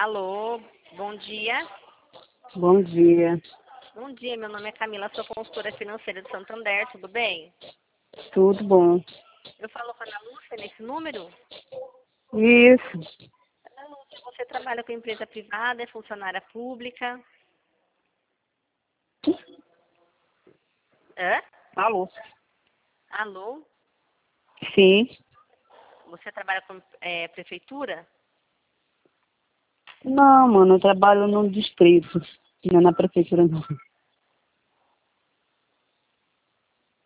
Alô, bom dia. Bom dia. Bom dia, meu nome é Camila, sou consultora financeira de Santander, tudo bem? Tudo bom? Eu falo com a Ana Lúcia nesse número? Isso. Ana Lúcia, você trabalha com empresa privada, é funcionária pública? Hã? Alô? Alô? Sim. Você trabalha com prefeitura? Não, mano, eu trabalho no distrito, não é na prefeitura não.